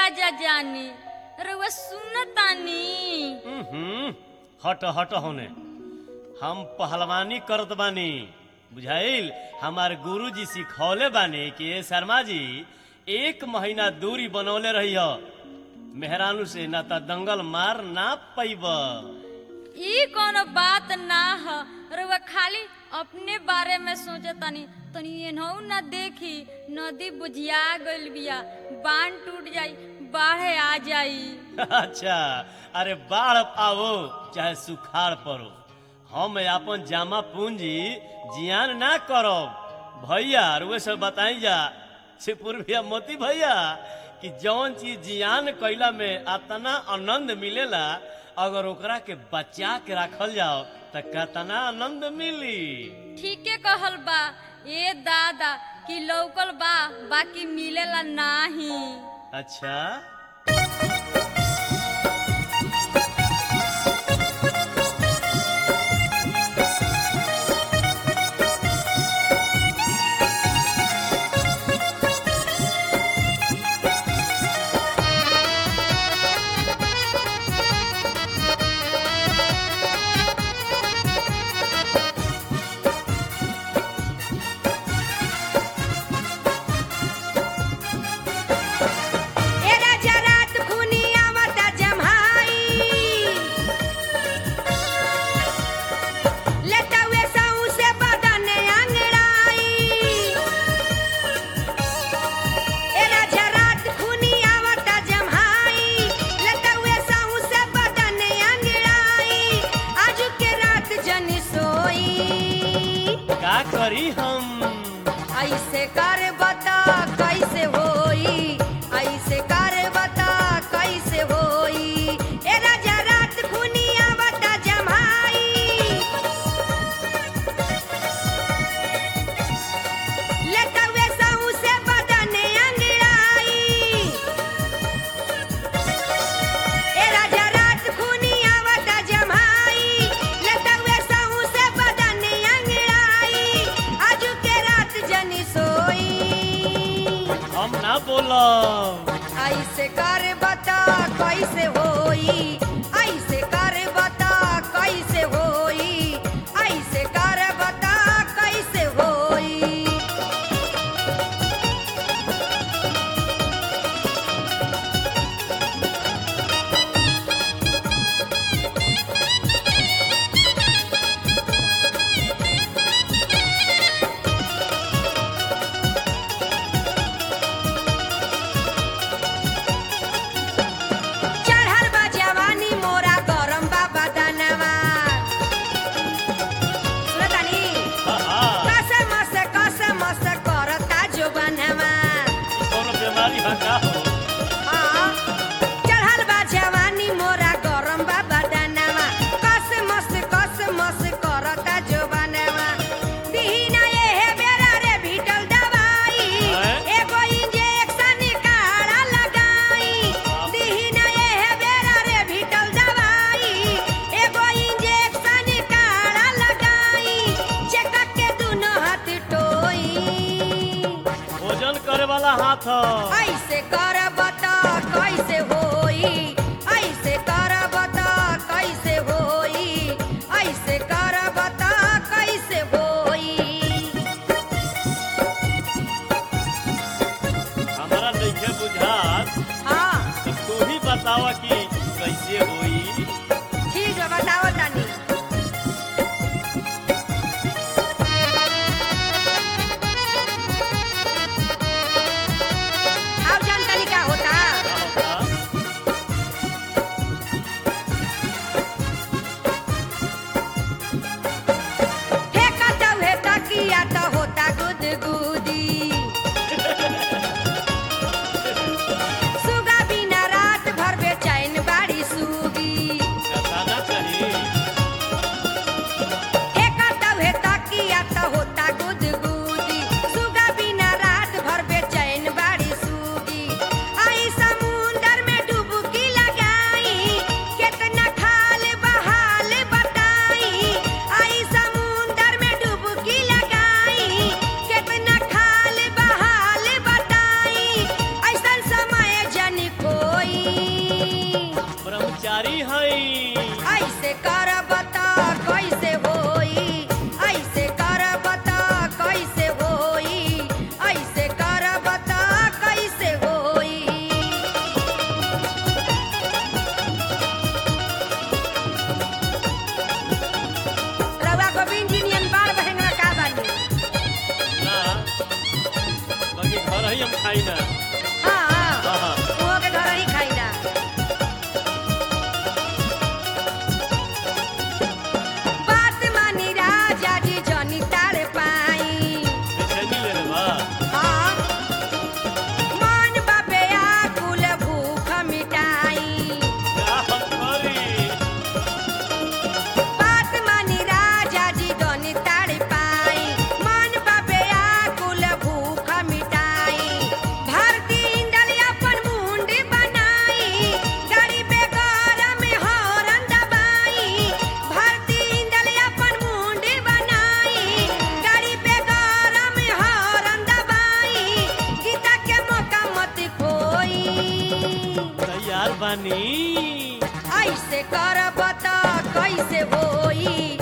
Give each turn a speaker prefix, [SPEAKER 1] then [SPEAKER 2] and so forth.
[SPEAKER 1] राजा जानी रउआ सुनतानी।
[SPEAKER 2] हट हट होने हम पहलवानी करत बानी बुझाइल। हमार गुरुजी सिखौले बानी कि ए शर्मा जी 1 महीना दूरी बनौले रही हो मेहरानू से, ना त दंगल मार ना पैब।
[SPEAKER 1] ई कोनो बात ना ह, रउआ खाली अपने बारे में सोचतानी। तनी एनहू ना देखी नदी बुझिया गइल बिया, बांध टूट जाई, बाढ़े आ जाई।
[SPEAKER 2] अच्छा, अरे बाढ़ आओ चाहे सुखाड़ पड़ो, हम अपन जामा पूंजी जियान ना करब भैया। रुए सब बताई जा सिपुर भैया मोती भैया कि जौन चीज जियान कैला में अतना आनंद मिलेला, अगर ओकरा के बचा के रखल जाओ त कितना आनंद मिली।
[SPEAKER 1] ठीके कहल बा ए दादा कि लौकल बा बाकी मिलेला नाही।
[SPEAKER 2] अच्छा, का करी हम
[SPEAKER 1] ऐसे कर बता कैसे होई, ऐसे कर बता कैसे होई। ए राजा रात खुनिया बता जमाई, लेटवे सहू से बदने अंगड़ाई। ए राजा रात खुनिया बता जमाई, लेटवे सहू से बदने अंगड़ाई। आजू के रात जनी सोई,
[SPEAKER 2] हम ना बोलब।
[SPEAKER 1] ऐसे कर बता कैसे होई, ऐसे कर बता कैसे होई, ऐसे कर बता कैसे होई। चढ़ल बा जवानी मोरा गरम बा बदनवा, सुनतानी कसम से करता जो बनवा।
[SPEAKER 2] कौन बीमारी है का हो?
[SPEAKER 1] हाँ, चढ़ल बा जवानी मोरा गरम बा बदनवा, कसम से करता जो बनवा। दीना ये बेरा रे भीटल दवाई, एगो इंजेक्शन काढ़ा लगाई। दीना ये बेरा रे भीटल दवाई, एगो इंजेक्शन काढ़ा लगाई। चेक के दुनो हाथ टोई,
[SPEAKER 2] भोजन करे वाला हाथ हो।
[SPEAKER 1] ऐसे कर बता कैसे होई, ऐसे कर बता कैसे होई, ऐसे कर बता कैसे होई।
[SPEAKER 2] हमारा नइखे बुझात,
[SPEAKER 1] हाँ
[SPEAKER 2] तो तू ही बतावा कि कैसे होई।
[SPEAKER 1] ठीक है, बताओ तानी। अब जानतानी क्या होता।
[SPEAKER 2] का होता?
[SPEAKER 1] ठेकत हुए तकिया तो होता गुदगुदी, सुगा बिना रात भर बेचैन बाड़ी सूगी।
[SPEAKER 2] बानी।
[SPEAKER 1] ऐसे करब त कैसे होई